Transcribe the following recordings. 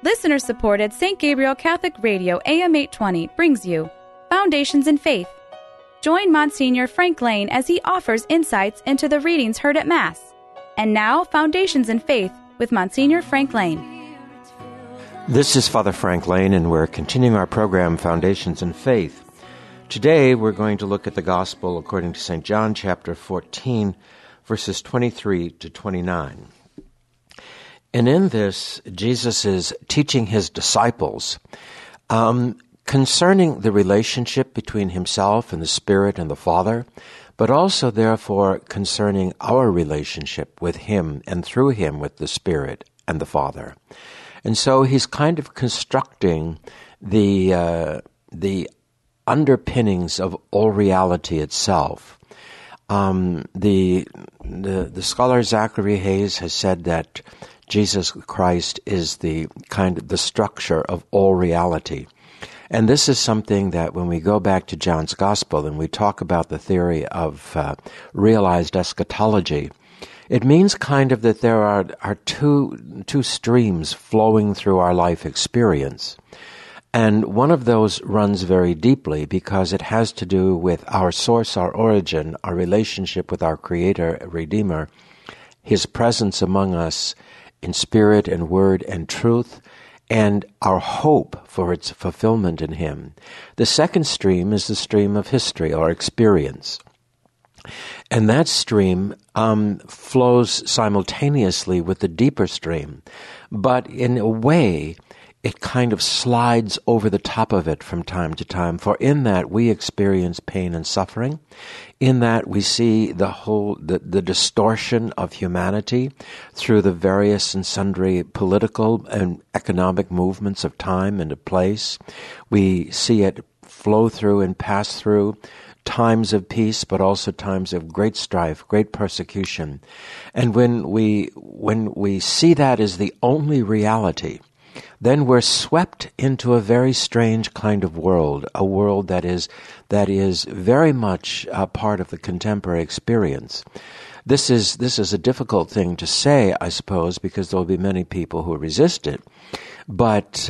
Listener-supported St. Gabriel Catholic Radio AM 820 brings you Foundations in Faith. Join Monsignor Frank Lane as he offers insights into the readings heard at Mass. And now, Foundations in Faith with Monsignor Frank Lane. This is Father Frank Lane, and we're continuing our program, Foundations in Faith. Today, we're going to look at the Gospel according to St. John, chapter 14, verses 23 to 29. And in this, Jesus is teaching his disciples concerning the relationship between himself and the Spirit and the Father, but also, therefore, concerning our relationship with him and through him with the Spirit and the Father. And so he's kind of constructing the underpinnings of all reality itself. The scholar Zachary Hayes has said that Jesus Christ is the structure of all reality. And this is something that when we go back to John's Gospel and we talk about the theory of realized eschatology, it means kind of that there are two streams flowing through our life experience. And one of those runs very deeply because it has to do with our source, our origin, our relationship with our Creator, Redeemer, His presence among us in spirit and word and truth, and our hope for its fulfillment in Him. The second stream is the stream of history or experience. And that stream flows simultaneously with the deeper stream, but in a way, it kind of slides over the top of it from time to time. For in that we experience pain and suffering. In that we see the distortion of humanity through the various and sundry political and economic movements of time and of place. We see it flow through and pass through times of peace, but also times of great strife, great persecution. And when we see that as the only reality, then we're swept into a very strange kind of world, a world that is very much a part of the contemporary experience. This is a difficult thing to say, I suppose, because there will be many people who resist it. But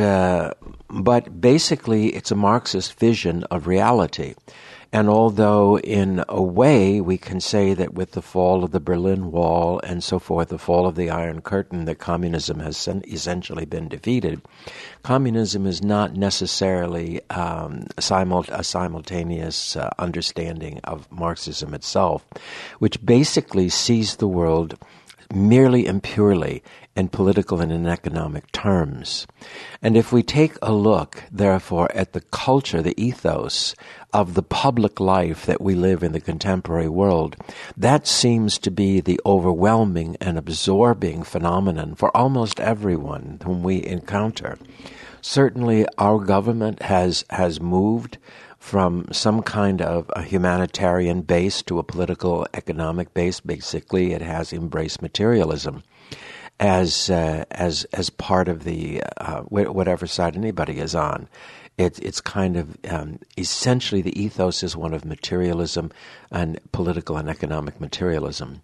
basically, it's a Marxist vision of reality. And although in a way we can say that with the fall of the Berlin Wall and so forth, the fall of the Iron Curtain, that communism has essentially been defeated, communism is not necessarily a simultaneous understanding of Marxism itself, which basically sees the world merely and purely in political and in economic terms. And if we take a look, therefore, at the culture, the ethos of the public life that we live in the contemporary world, that seems to be the overwhelming and absorbing phenomenon for almost everyone whom we encounter. Certainly, our government has moved from some kind of a humanitarian base to a political economic base. Basically, it has embraced materialism as part of the whatever side anybody is on. It's kind of essentially the ethos is one of materialism and political and economic materialism.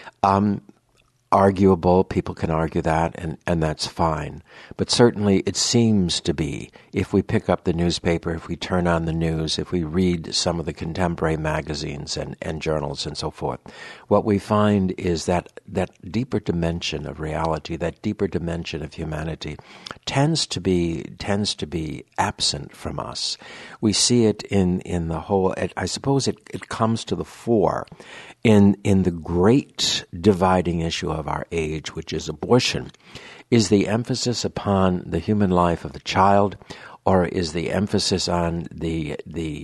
Arguable, people can argue that, and that's fine. But certainly it seems to be, if we pick up the newspaper, if we turn on the news, if we read some of the contemporary magazines and journals and so forth, what we find is that deeper dimension of reality, that deeper dimension of humanity, tends to be absent from us. We see it in the whole, I suppose it comes to the fore in the great dividing issue of our age, which is abortion. Is the emphasis upon the human life of the child, or is the emphasis on the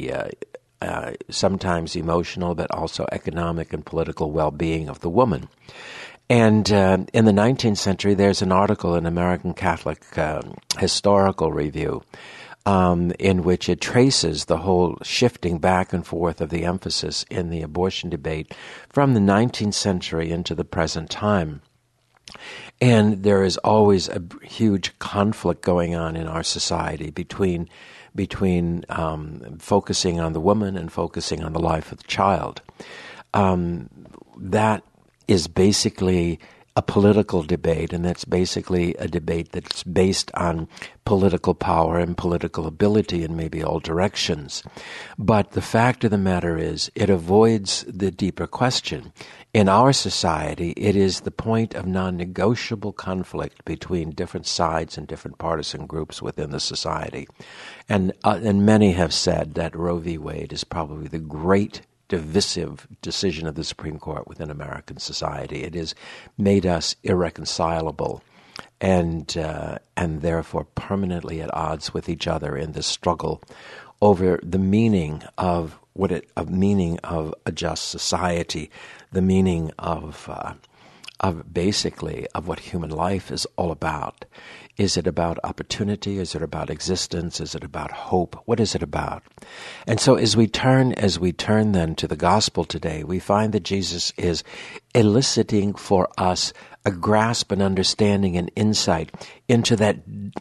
sometimes emotional but also economic and political well-being of the woman? And in the 19th century, there's an article in American Catholic Historical Review in which it traces the whole shifting back and forth of the emphasis in the abortion debate from the 19th century into the present time. And there is always a huge conflict going on in our society between focusing on the woman and focusing on the life of the child. That is basically a political debate, and that's basically a debate that's based on political power and political ability in maybe all directions. But the fact of the matter is, it avoids the deeper question. In our society, it is the point of non-negotiable conflict between different sides and different partisan groups within the society. And many have said that Roe v. Wade is probably the great divisive decision of the Supreme Court within American society. It has made us irreconcilable and therefore permanently at odds with each other in this struggle over the meaning of meaning of a just society, the meaning of basically of what human life is all about. Is it about opportunity? Is it about existence? Is it about hope? What is it about? And so as we turn then to the gospel today, we find that Jesus is eliciting for us a grasp and understanding and insight into that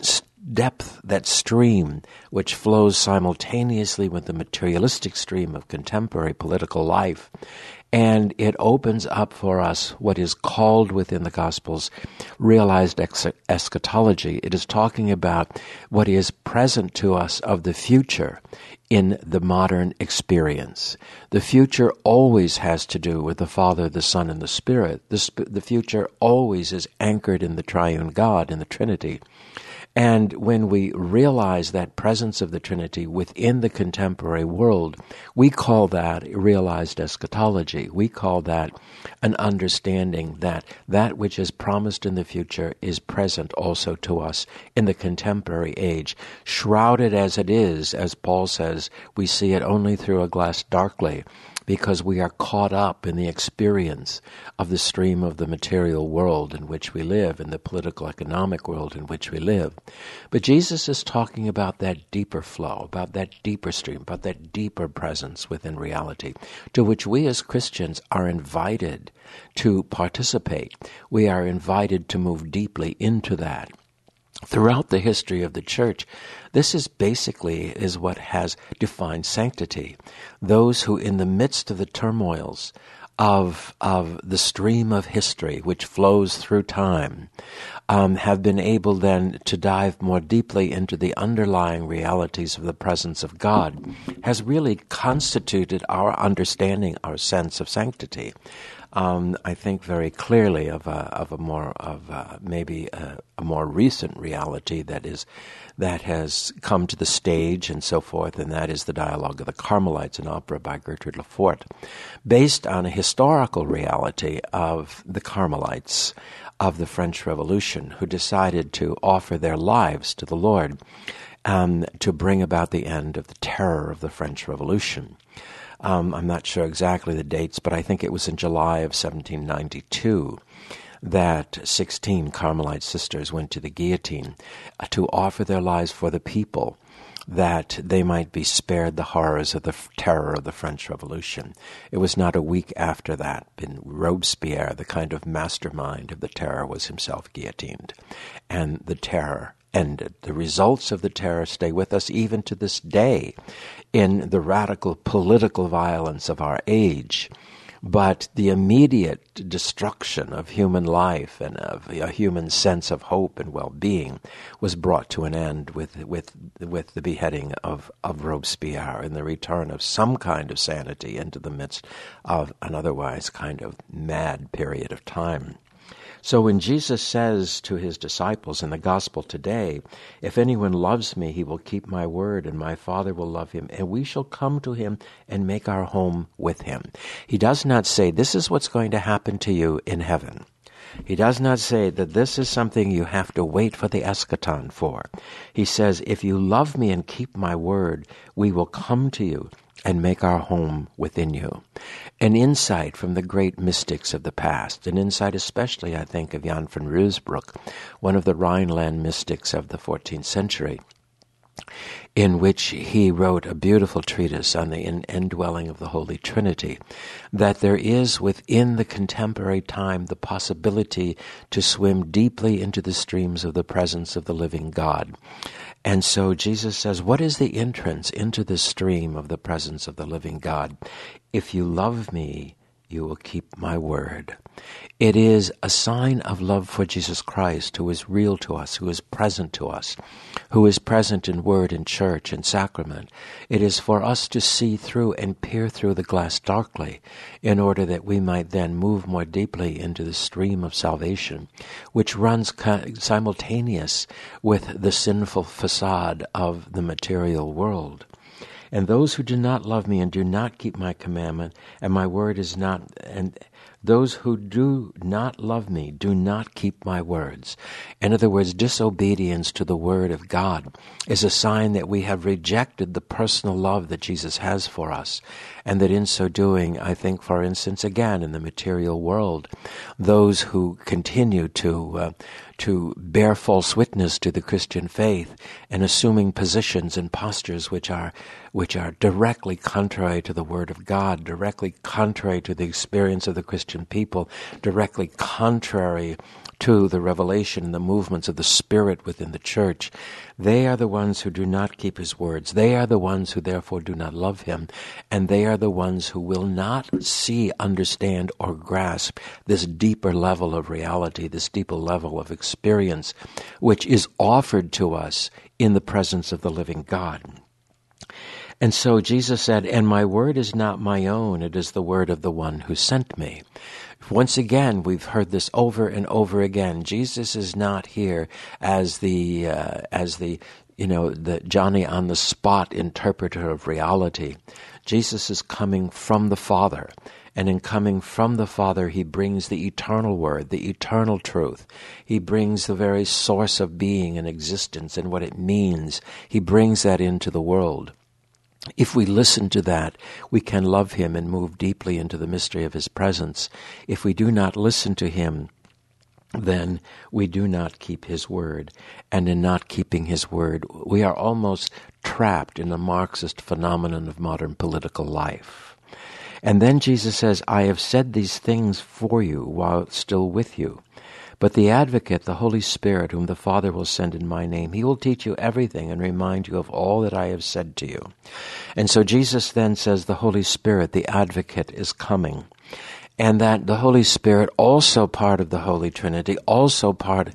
depth, that stream which flows simultaneously with the materialistic stream of contemporary political life. And it opens up for us what is called within the Gospels realized eschatology. It is talking about what is present to us of the future in the modern experience. The future always has to do with the Father, the Son, and the Spirit. The future always is anchored in the triune God, in the Trinity. And when we realize that presence of the Trinity within the contemporary world, we call that realized eschatology. We call that an understanding that that which is promised in the future is present also to us in the contemporary age. Shrouded as it is, as Paul says, we see it only through a glass darkly, because we are caught up in the experience of the stream of the material world in which we live, in the political economic world in which we live. But Jesus is talking about that deeper flow, about that deeper stream, about that deeper presence within reality, to which we as Christians are invited to participate. We are invited to move deeply into that. Throughout the history of the church, this is what has defined sanctity. Those who, in the midst of the turmoils of the stream of history which flows through time, have been able then to dive more deeply into the underlying realities of the presence of God, has really constituted our understanding, our sense of sanctity. I think very clearly of a more recent reality that has come to the stage and so forth, and that is the Dialogue of the Carmelites, an opera by Gertrude Lefort, based on a historical reality of the Carmelites of the French Revolution, who decided to offer their lives to the Lord to bring about the end of the terror of the French Revolution. I'm not sure exactly the dates, but I think it was in July of 1792 that 16 Carmelite sisters went to the guillotine to offer their lives for the people, that they might be spared the horrors of the terror of the French Revolution. It was not a week after that, Robespierre, the kind of mastermind of the terror, was himself guillotined, and the terror ended. The results of the terror stay with us even to this day in the radical political violence of our age. But the immediate destruction of human life and of a human sense of hope and well-being was brought to an end with the beheading of Robespierre and the return of some kind of sanity into the midst of an otherwise kind of mad period of time. So when Jesus says to his disciples in the gospel today, if anyone loves me, he will keep my word, and my Father will love him, and we shall come to him and make our home with him. He does not say, this is what's going to happen to you in heaven. He does not say that this is something you have to wait for the eschaton for. He says, if you love me and keep my word, we will come to you and make our home within you. An insight from the great mystics of the past, an insight especially, I think, of Jan van Rysbroek, one of the Rhineland mystics of the 14th century, in which he wrote a beautiful treatise on the indwelling of the Holy Trinity, that there is within the contemporary time the possibility to swim deeply into the streams of the presence of the living God. And so Jesus says, what is the entrance into the stream of the presence of the living God? If you love me, you will keep my word. It is a sign of love for Jesus Christ, who is real to us, who is present to us, who is present in word and church and sacrament. It is for us to see through and peer through the glass darkly in order that we might then move more deeply into the stream of salvation, which runs simultaneous with the sinful facade of the material world. And those who do not love me and do not keep my commandment, and my word is not, and those who do not love me do not keep my words. In other words, disobedience to the word of God is a sign that we have rejected the personal love that Jesus has for us, and that in so doing, I think, for instance, again, in the material world, those who continue to bear false witness to the Christian faith and assuming positions and postures which are directly contrary to the Word of God, directly contrary to the experience of the Christian people, directly contrary to the revelation and the movements of the Spirit within the church. They are the ones who do not keep his words. They are the ones who therefore do not love him. And they are the ones who will not see, understand, or grasp this deeper level of reality, this deeper level of experience, which is offered to us in the presence of the living God. And so Jesus said, and my word is not my own, it is the word of the one who sent me. Once again, we've heard this over and over again. Jesus is not here as the Johnny on the spot interpreter of reality. Jesus is coming from the Father. And in coming from the Father, he brings the eternal word, the eternal truth. He brings the very source of being and existence and what it means. He brings that into the world. If we listen to that, we can love him and move deeply into the mystery of his presence. If we do not listen to him, then we do not keep his word. And in not keeping his word, we are almost trapped in the Marxist phenomenon of modern political life. And then Jesus says, I have said these things for you while still with you. But the Advocate, the Holy Spirit, whom the Father will send in my name, he will teach you everything and remind you of all that I have said to you. And so Jesus then says the Holy Spirit, the Advocate, is coming. And that the Holy Spirit, also part of the Holy Trinity, also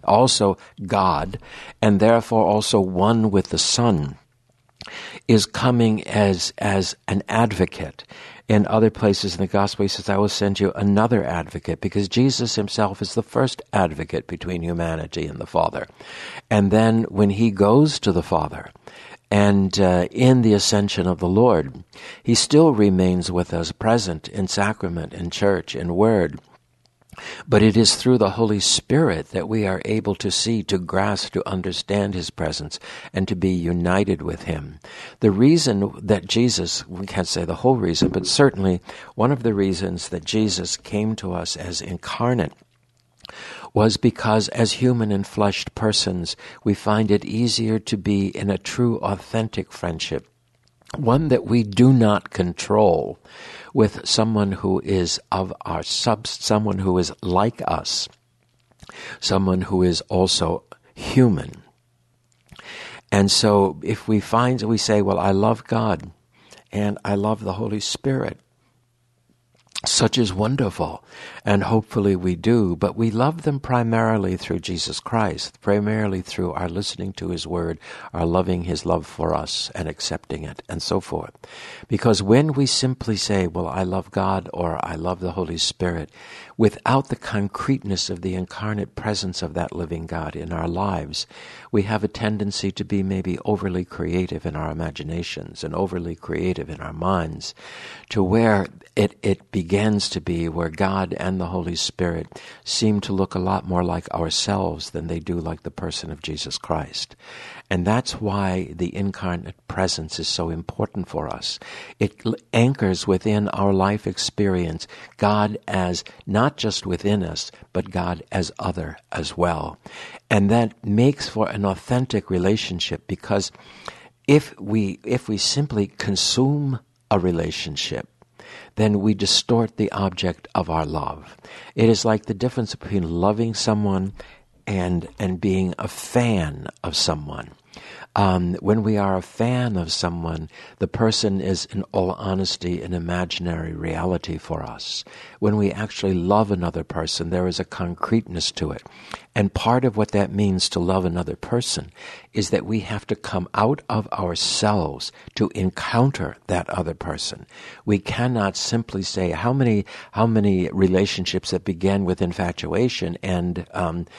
God, and therefore also one with the Son, is coming as an advocate. In other places in the Gospel, he says, I will send you another advocate, because Jesus himself is the first advocate between humanity and the Father. And then when he goes to the Father, and in the ascension of the Lord, he still remains with us, present in sacrament, in church, in word. But it is through the Holy Spirit that we are able to see, to grasp, to understand his presence, and to be united with him. The reason that Jesus, we can't say the whole reason, but certainly one of the reasons that Jesus came to us as incarnate was because as human and fleshed persons, we find it easier to be in a true, authentic friendship, one that we do not control, with someone who is of our someone who is like us, someone who is also human. And so if we say, well, I love God and I love the Holy Spirit, such is wonderful, and hopefully we do, but we love them primarily through Jesus Christ, primarily through our listening to his word, our loving his love for us and accepting it, and so forth. Because when we simply say, well, I love God or I love the Holy Spirit, without the concreteness of the incarnate presence of that living God in our lives, we have a tendency to be maybe overly creative in our imaginations and overly creative in our minds, to where it begins to be where God and the Holy Spirit seem to look a lot more like ourselves than they do like the person of Jesus Christ. And that's why the incarnate presence is so important for us. It anchors within our life experience God as not just within us, but God as other as well. And that makes for an authentic relationship, because if we simply consume a relationship, then we distort the object of our love. It is like the difference between loving someone and being a fan of someone. When we are a fan of someone, the person is, in all honesty, an imaginary reality for us. When we actually love another person, there is a concreteness to it. And part of what that means to love another person is that we have to come out of ourselves to encounter that other person. We cannot simply say how many relationships that began with infatuation and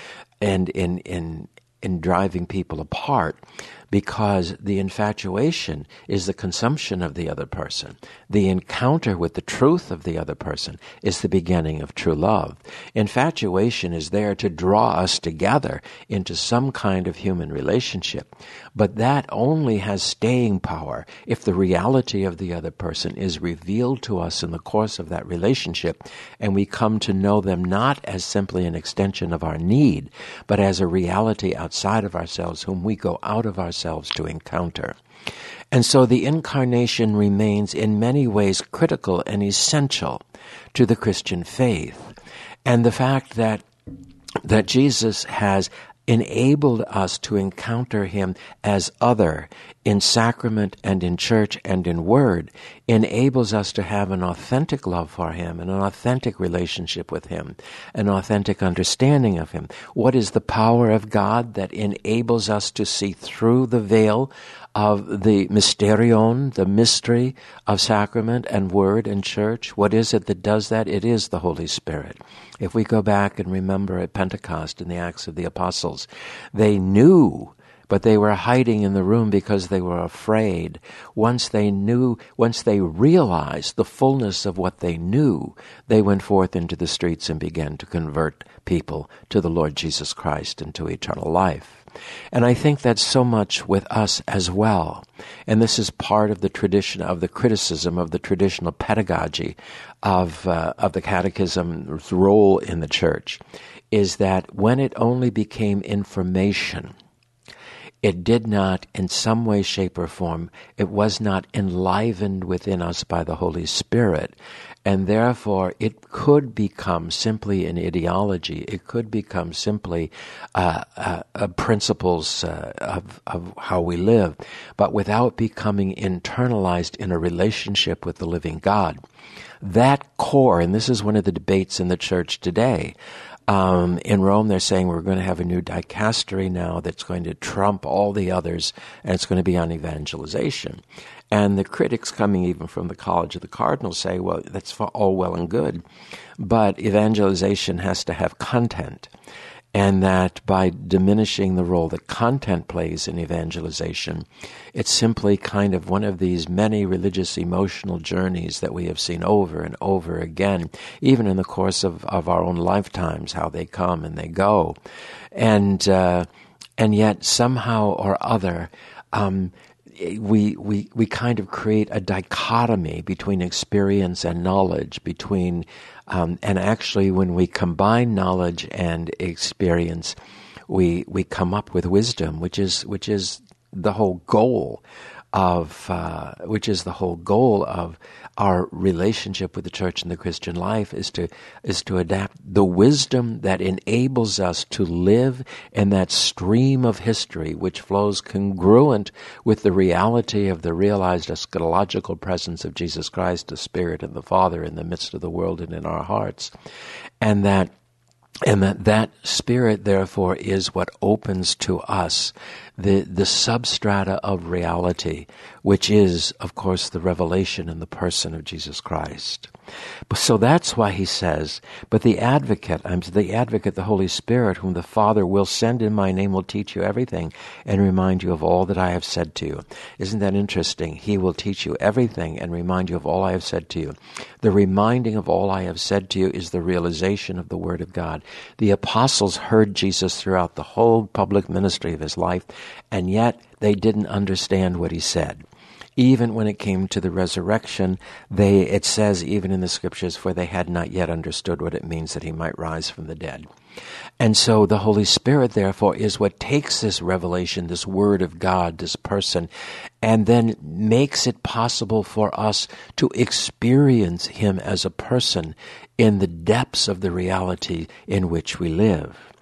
in driving people apart, because the infatuation is the consumption of the other person. The encounter with the truth of the other person is the beginning of true love. Infatuation is there to draw us together into some kind of human relationship, but that only has staying power if the reality of the other person is revealed to us in the course of that relationship, and we come to know them not as simply an extension of our need, but as a reality outside of ourselves whom we go out of ourselves to encounter. And so the incarnation remains in many ways critical and essential to the Christian faith. And the fact that Jesus has enabled us to encounter him as other in sacrament and in church and in word enables us to have an authentic love for him and an authentic relationship with him, an authentic understanding of him. What is the power of God that enables us to see through the veil of the mysterion, the mystery of sacrament and word and church? What is it that does that? It is the Holy Spirit. If we go back and remember at Pentecost in the Acts of the Apostles, they knew, but they were hiding in the room because they were afraid. Once they realized the fullness of what they knew, they went forth into the streets and began to convert people to the Lord Jesus Christ and to eternal life. And I think that's so much with us as well. And this is part of the tradition of the criticism of the traditional pedagogy of the catechism's role in the church, is that when it only became information, it did not, in some way, shape, or form, it was not enlivened within us by the Holy Spirit. And therefore, it could become simply an ideology. It could become simply principles of how we live, but without becoming internalized in a relationship with the living God. That core, and this is one of the debates in the church today, in Rome, they're saying we're going to have a new dicastery now that's going to trump all the others, and it's going to be on evangelization. And the critics coming even from the College of the Cardinals say, well, that's all well and good, but evangelization has to have content. And that by diminishing the role that content plays in evangelization, it's simply kind of one of these many religious emotional journeys that we have seen over and over again, even in the course of our own lifetimes, how they come and they go. And yet somehow or other, we kind of create a dichotomy between experience and knowledge, between and actually when we combine knowledge and experience, we come up with wisdom, which is the whole goal of our relationship with the church and the Christian life, is to adapt the wisdom that enables us to live in that stream of history which flows congruent with the reality of the realized eschatological presence of Jesus Christ, the Spirit and the Father in the midst of the world and in our hearts. And that Spirit, therefore, is what opens to us the substrata of reality, which is, of course, the revelation in the person of Jesus Christ. So that's why he says, but the advocate, the Holy Spirit, whom the Father will send in my name, will teach you everything and remind you of all that I have said to you. Isn't that interesting? He will teach you everything and remind you of all I have said to you. The reminding of all I have said to you is the realization of the Word of God. The apostles heard Jesus throughout the whole public ministry of his life, and yet they didn't understand what he said. Even when it came to the resurrection, it says even in the scriptures, for they had not yet understood what it means that he might rise from the dead. And so the Holy Spirit, therefore, is what takes this revelation, this Word of God, this person, and then makes it possible for us to experience him as a person in the depths of the reality in which we live.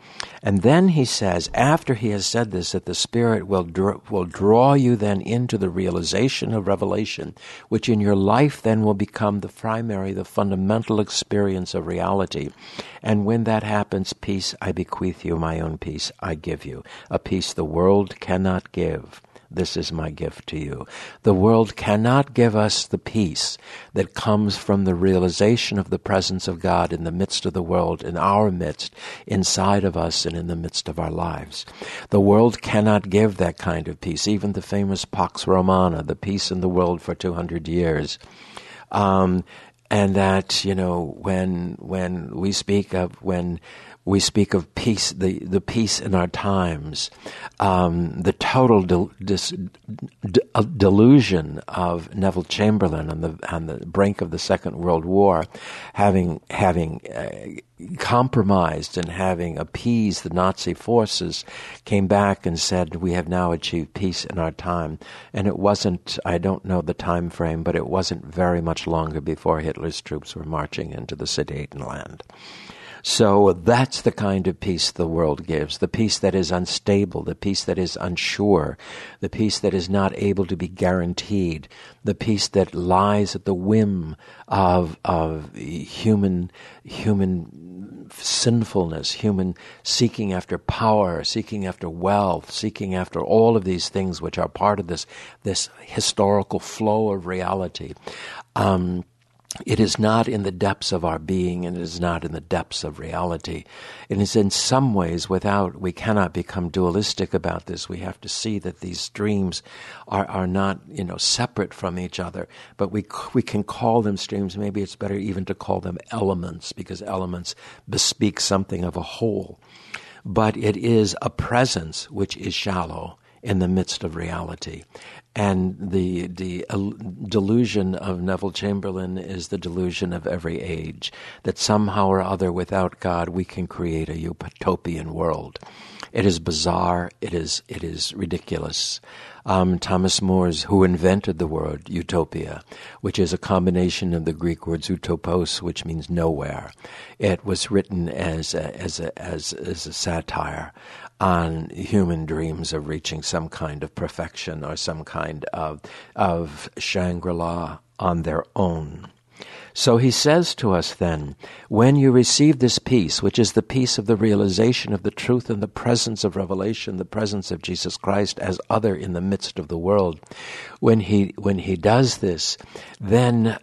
And then he says, after he has said this, that the Spirit will draw you then into the realization of revelation, which in your life then will become the primary, the fundamental experience of reality. And when that happens, peace I bequeath you, my own peace I give you, a peace the world cannot give. This is my gift to you. The world cannot give us the peace that comes from the realization of the presence of God in the midst of the world, in our midst, inside of us, and in the midst of our lives. The world cannot give that kind of peace. Even the famous Pax Romana, the peace in the world for 200 years. And that, when we speak of peace, the peace in our times, the total delusion of Neville Chamberlain on the brink of the Second World War, having compromised and having appeased the Nazi forces, came back and said, we have now achieved peace in our time. And it wasn't, I don't know the time frame, but it wasn't very much longer before Hitler's troops were marching into the Sudetenland. So that's the kind of peace the world gives, the peace that is unstable, the peace that is unsure, the peace that is not able to be guaranteed, the peace that lies at the whim of human sinfulness, human seeking after power, seeking after wealth, seeking after all of these things which are part of this historical flow of reality. It is not in the depths of our being, and it is not in the depths of reality. It is in some ways we cannot become dualistic about this. We have to see that these streams are not, separate from each other, but we can call them streams. Maybe it's better even to call them elements, because elements bespeak something of a whole. But it is a presence which is shallow in the midst of reality. And the delusion of Neville Chamberlain is the delusion of every age, that somehow or other without God we can create a utopian world. It is bizarre. It is ridiculous. Thomas More's, who invented the word utopia, which is a combination of the Greek words utopos, which means nowhere. It was written as a satire on human dreams of reaching some kind of perfection or some kind of Shangri-La on their own. So he says to us then, when you receive this peace, which is the peace of the realization of the truth and the presence of revelation, the presence of Jesus Christ as other in the midst of the world, when he does this, then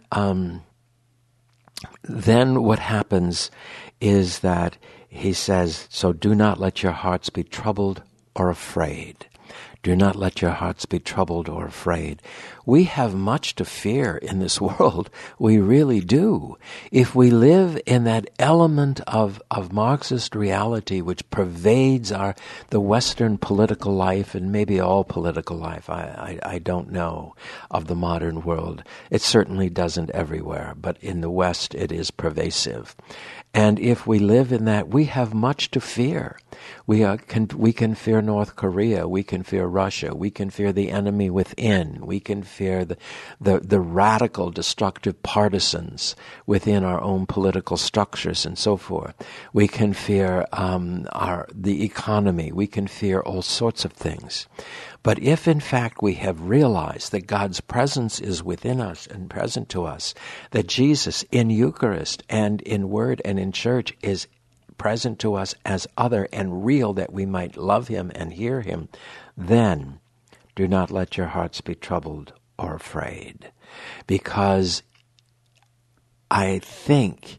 what happens is that he says, so do not let your hearts be troubled or afraid. Do not let your hearts be troubled or afraid. We have much to fear in this world. We really do. If we live in that element of Marxist reality which pervades the Western political life and maybe all political life, I don't know, of the modern world. It certainly doesn't everywhere, but in the West it is pervasive. And if we live in that, we have much to fear. We can fear North Korea. We can fear Russia. We can fear the enemy within. We can fear the radical, destructive partisans within our own political structures and so forth. We can fear the economy. We can fear all sorts of things. But if in fact we have realized that God's presence is within us and present to us, that Jesus in Eucharist and in Word and in church is present to us as other and real, that we might love him and hear him, then do not let your hearts be troubled or afraid. Because I think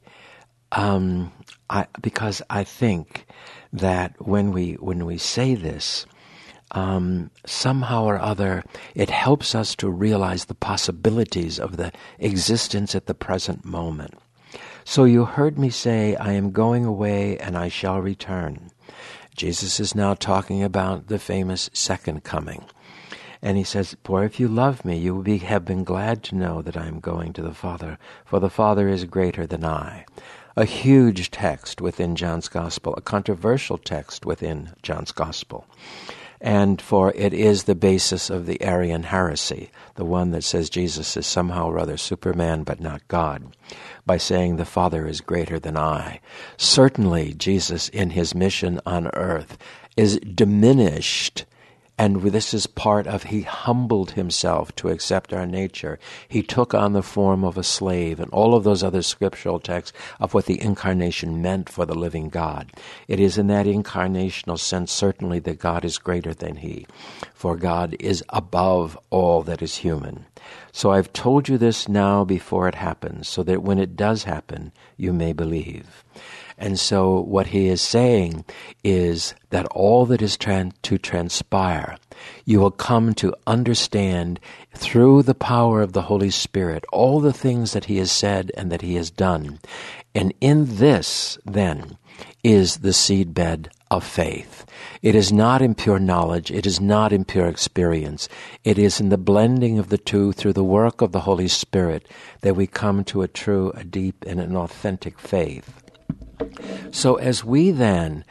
that when we say this, somehow or other, it helps us to realize the possibilities of the existence at the present moment. So you heard me say, I am going away and I shall return. Jesus is now talking about the famous second coming. And he says, for if you love me, you will have been glad to know that I am going to the Father, for the Father is greater than I. A huge text within John's Gospel, a controversial text within John's Gospel. And for it is the basis of the Arian heresy, the one that says Jesus is somehow rather Superman but not God, by saying the Father is greater than I. Certainly, Jesus in his mission on earth is diminished, and this is part of, he humbled himself to accept our nature. He took on the form of a slave, and all of those other scriptural texts of what the incarnation meant for the living God. It is in that incarnational sense, certainly, that God is greater than he, for God is above all that is human. So I've told you this now before it happens, so that when it does happen, you may believe. And so what he is saying is that all that is to transpire, you will come to understand through the power of the Holy Spirit, all the things that he has said and that he has done. And in this, then, is the seedbed of faith. It is not in pure knowledge. It is not in pure experience. It is in the blending of the two through the work of the Holy Spirit that we come to a true, a deep, and an authentic faith. So as we then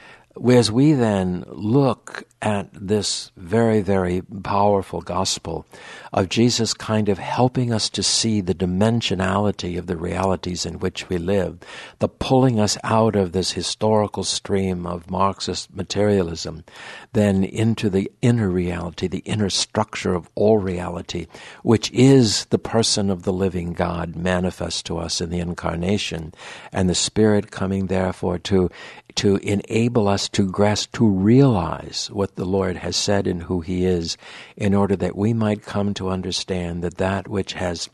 look at this very, very powerful gospel of Jesus kind of helping us to see the dimensionality of the realities in which we live, the pulling us out of this historical stream of Marxist materialism, then into the inner reality, the inner structure of all reality, which is the person of the living God manifest to us in the incarnation, and the Spirit coming therefore to enable us to grasp, to realize what the Lord has said and who he is, in order that we might come to understand that which has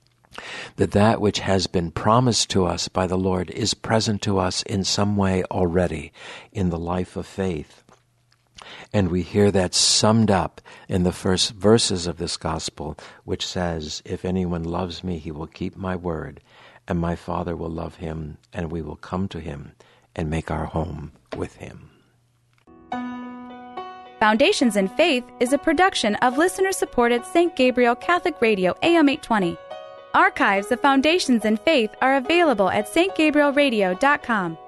been promised to us by the Lord is present to us in some way already in the life of faith. And we hear that summed up in the first verses of this gospel, which says, "If anyone loves me, he will keep my word, and my Father will love him, and we will come to him and make our home with him." Foundations in Faith is a production of listener-supported St. Gabriel Catholic Radio AM 820. Archives of Foundations in Faith are available at stgabrielradio.com.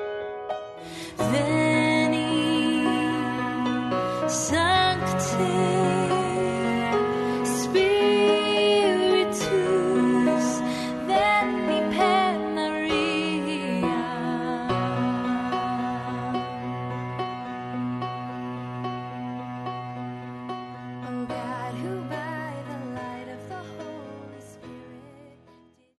Veni, Sancte